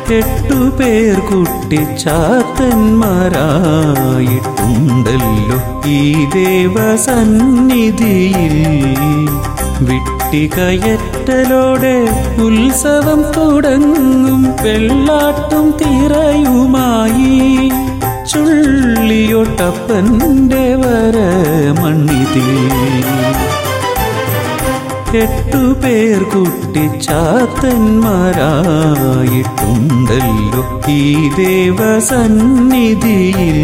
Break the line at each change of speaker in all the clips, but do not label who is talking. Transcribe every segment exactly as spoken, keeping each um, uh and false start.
എട്ടുപേർ കുട്ടിച്ചാത്തന്മാരായിട്ടുണ്ടല്ലോ ഈ ദേവസന്നിധിയിൽ. വിട്ടികയറ്റലോടെ ഉത്സവം തുടങ്ങും വെള്ളാട്ടും തിറയുമായി ചുള്ളിയൊട്ടപ്പൻ്റെ വരമണ്ണിതിൽ. എട്ടുപേർ കുട്ടിച്ചാത്തന്മാരായിട്ടുണ്ടല്ലോ ഈ ദേവസന്നിധിയിൽ.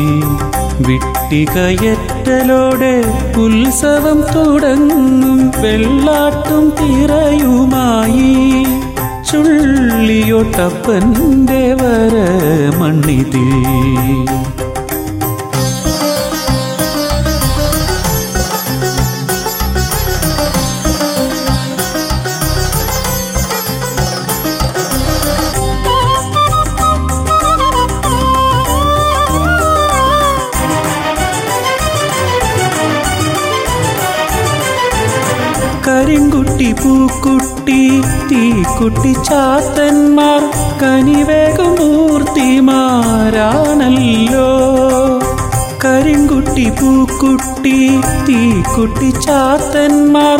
വിട്ടികയറ്റലോടെ ഉത്സവം തുടങ്ങും വെള്ളാട്ടും തിറയുമായി ചുള്ളിയൊട്ടപ്പൻ്റെ വരമണ്ണിതിൽ. കരിങ്കുട്ടി പൂക്കുട്ടി തീക്കുട്ടി ചാത്തന്മാർ കനിവേഗമൂർത്തിമാരാണല്ലോ. കരിങ്കുട്ടി പൂക്കുട്ടി തീക്കുട്ടി ചാത്തന്മാർ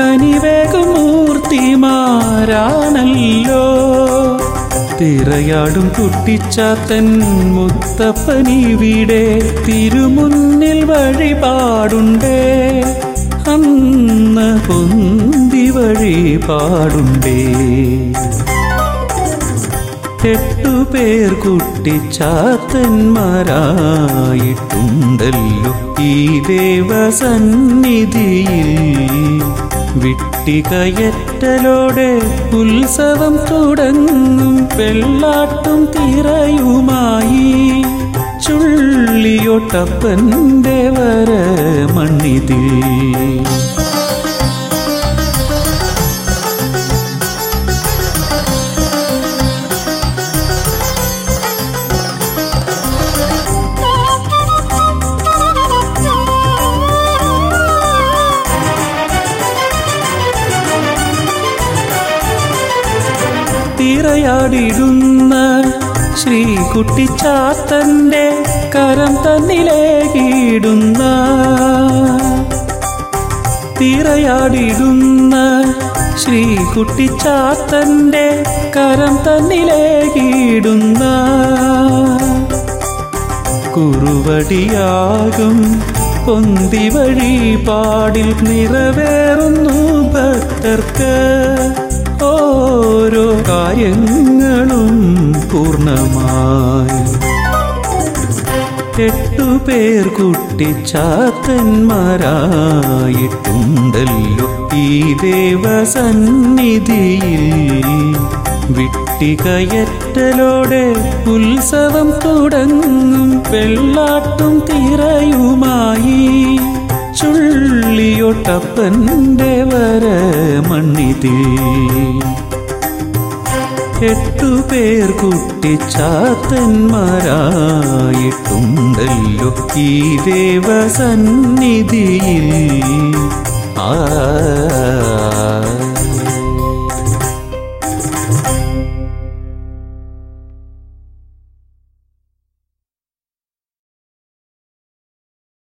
കനിവേഗമൂർത്തിമാരാണല്ലോ. തിറയാടും കുട്ടിച്ചാത്തൻ മുത്തപ്പനിവിടെ തിരുമുന്നിൽ വഴിപാടുണ്ടേ. അന്ന് പൊന്തി വഴിപാടുണ്ടേ. എട്ടുപേർ കുട്ടിച്ചാത്തന്മാരായിട്ടുണ്ടല്ലോ ഈ ദേവസന്നിധിയിൽ. വിട്ടികയറ്റലോടെ ഉത്സവം തുടങ്ങും വെള്ളാട്ടും തിറയുമായി ചുള്ളിയൊട്ടപ്പൻ്റെ വരമണ്ണിതിൽ. തിറയാടിടുന്ന ശ്രീകുട്ടിച്ചാത്തൻ്റെ കരം തന്നിലേകിടുന്ന. തിറയാടിടുന്ന ശ്രീകുട്ടിച്ചാത്തൻ്റെ കരം തന്നിലേകിടുന്ന. കുറുവടിയാകും പൊന്തി വഴിപാടിൽ നിറവേറുന്നു ഭക്തർക്ക് ഓരോ കാര്യങ്ങളും പൂർണ്ണമായി. എട്ടുപേർ കുട്ടിച്ചാത്തന്മാരായിട്ടുണ്ടല്ലോ ഈ ദേവസന്നിധിയിൽ. വിട്ടികയറ്റലോടെ ഉത്സവം തുടങ്ങും വെള്ളാട്ടും തിറയുമായി ചുള്ളിയൊട്ടപ്പൻ്റെ വരമണ്ണിതിൽ. എട്ടുപേർ കുട്ടിച്ചാത്തന്മാരായിട്ടുണ്ടല്ലോ ഈ ദേവസന്നിധിയിൽ. ആ